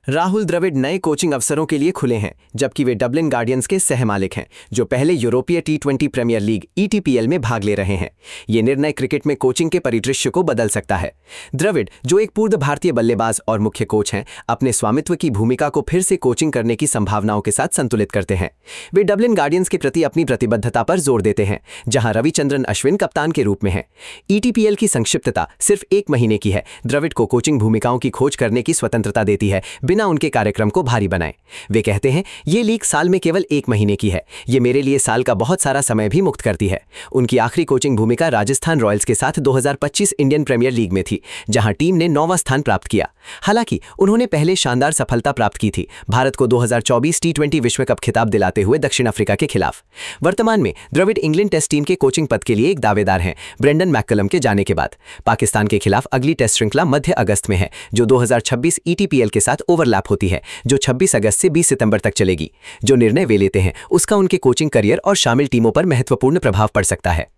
राहुल द्रविड़ नए कोचिंग अवसरों के लिए खुले हैं, जबकि वे डबलिन गार्डियंस के सहमालिक हैं, जो पहले यूरोपीय टी20 प्रीमियर लीग (ईटीपीएल) में भाग ले रहे हैं। ये निर्णय क्रिकेट में कोचिंग के परिदृश्य को बदल सकता है। द्रविड़, जो एक पूर्व भारतीय बल्लेबाज और मुख्य कोच हैं, अपने स्वामित्व की भूमिका को फिर से कोचिंग करने की संभावनाओं के साथ संतुलित करते हैं। वे डबलिन गार्डियंस के प्रति अपनी प्रतिबद्धता पर जोर देते हैं, जहां रविचंद्रन अश्विन कप्तान के रूप में हैं। ईटीपीएल की संक्षिप्तता सिर्फ 1 महीने की है। द्रविड़ को कोचिंग भूमिकाओं की खोज करने की स्वतंत्रता देती है, बिना उनके कार्यक्रम को भारी बनाए। वे कहते हैं, ये लीग साल में केवल 1 महीने की है, ये मेरे लिए साल का बहुत सारा समय भी मुक्त करती है। उनकी आखिरी कोचिंग भूमिका राजस्थान रॉयल्स के साथ 2025 इंडियन प्रीमियर लीग में थी, जहां टीम ने 9वां स्थान प्राप्त किया। हालांकि उन्होंने पहले शानदार सफलता प्राप्त की थी, भारत को 2024 टी20 विश्व कप खिताब दिलाते हुए दक्षिण अफ्रीका के खिलाफ। वर्तमान में द्रविड़ इंग्लैंड टेस्ट टीम के कोचिंग पद के लिए एक दावेदार हैं, ब्रेंडन मैककलम के जाने के बाद। पाकिस्तान के खिलाफ अगली टेस्ट श्रृंखला मध्य अगस्त में है, जो 2026 ईटीपीएल के साथ ओवरलैप होती है, जो 26 अगस्त से 20 सितंबर तक चलेगी। जो निर्णय वे लेते हैं, उसका उनके कोचिंग करियर और शामिल टीमों पर महत्वपूर्ण प्रभाव पड़ सकता है।